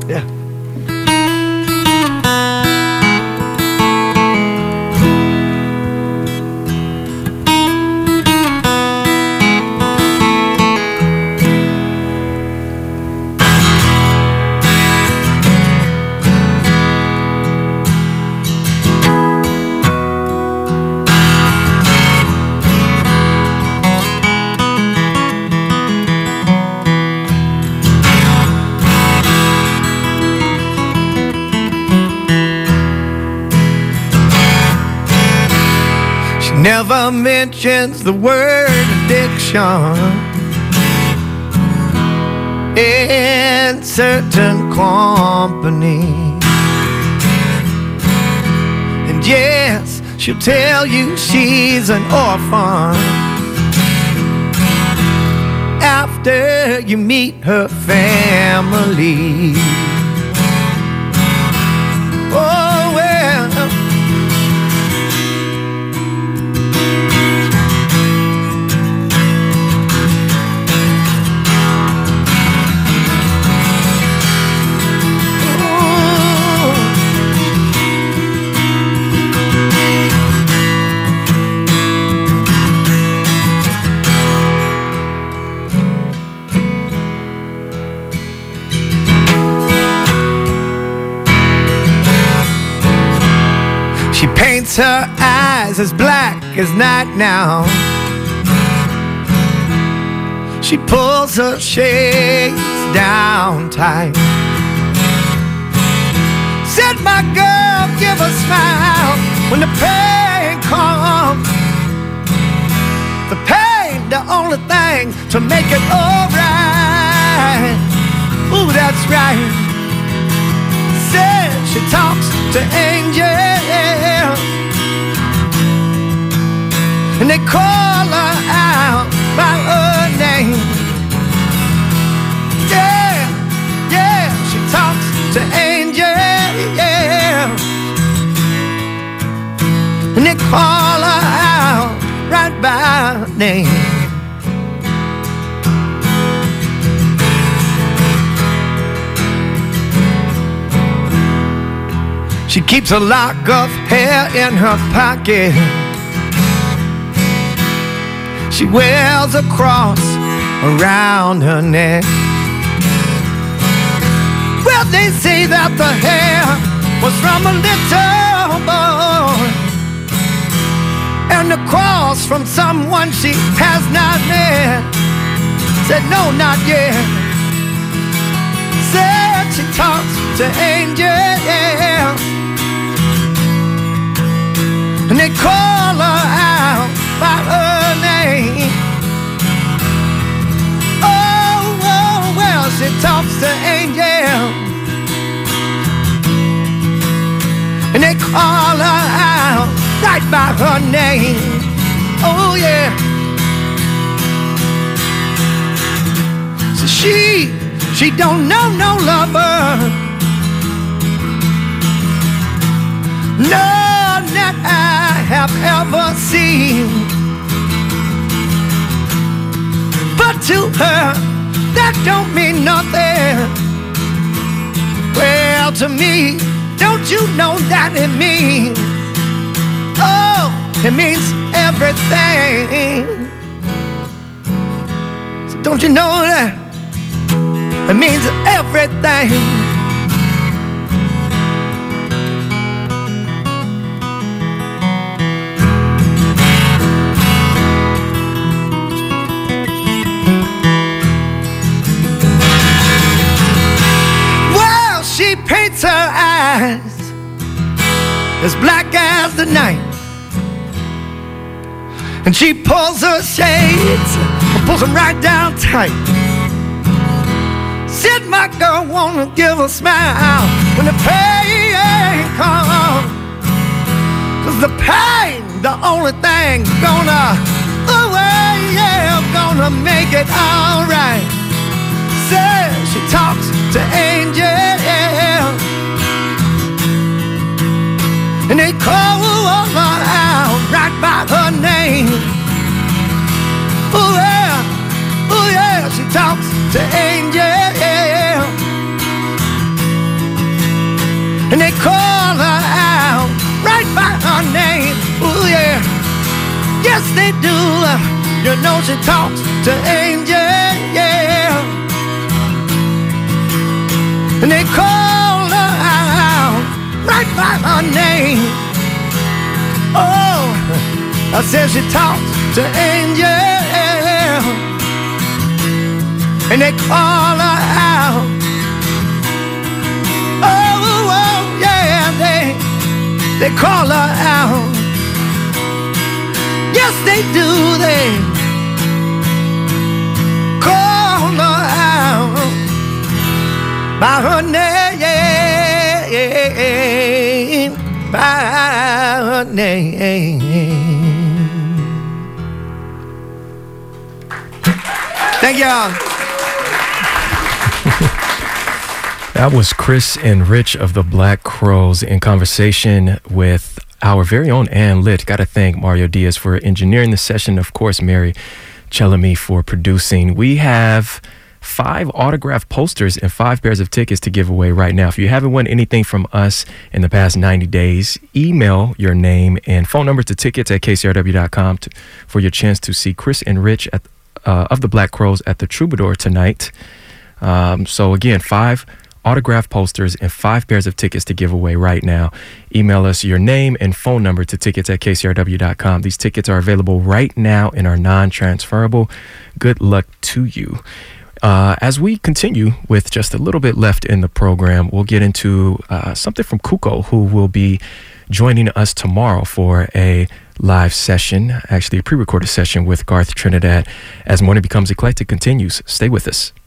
Yeah. Never mentions the word addiction in certain company. And yes, she'll tell you she's an orphan after you meet her family. Oh, well. She paints her eyes as black as night now. She pulls her shades down tight. Said, my girl, give a smile when the pain comes. The pain, the only thing to make it alright. Ooh, that's right. Said she talks to angels, and they call her out by her name. Yeah, yeah, she talks to angels, and they call her out right by her name. She keeps a lock of hair in her pocket. She wears a cross around her neck. Well, they say that the hair was from a little boy, and the cross from someone she has not met. Said, no, not yet. Said she talks to angels, and they call her out by her name. Oh, oh, well, she talks to angels, and they call her out right by her name. Oh, yeah. So she don't know no lover, none that I have ever seen. But to her, that don't mean nothing. Well, to me, don't you know that it means? Oh, it means everything. So don't you know that? It means everything. Well, she paints her eyes as black as the night, and she pulls her shades and pulls them right down tight. Said, my girl, wanna give a smile when the pain comes, 'cause the pain, the only thing gonna, oh yeah, gonna make it alright. Said she talks to angels, and they call her out right by her name. Oh yeah, she talks to angels, they do. You know she talks to angels, yeah. And they call her out right by her name. Oh, I said she talks to angels, and they call her out. Oh, yeah, they call her out. Yes, they do, they call her out by her name, by her name. Thank y'all. That was Chris and Rich of the Black Crowes in conversation with our very own Ann Litt. Got to thank Mario Diaz for engineering the session. Of course, Mary Chelamy for producing. We have 5 autographed posters and 5 pairs of tickets to give away right now. If you haven't won anything from us in the past 90 days, email your name and phone number to tickets@kcrw.com for your chance to see Chris and Rich of the Black Crowes at the Troubadour tonight. So again, 5 autographed posters and 5 pairs of tickets to give away right now. Email us your name and phone number to tickets@kcrw.com. These tickets are available right now and are non-transferable. Good luck to you. As we continue with just a little bit left in the program, we'll get into something from Kuko, who will be joining us tomorrow for a live session, actually a pre-recorded session with Garth Trinidad as Morning Becomes Eclectic continues. Stay with us.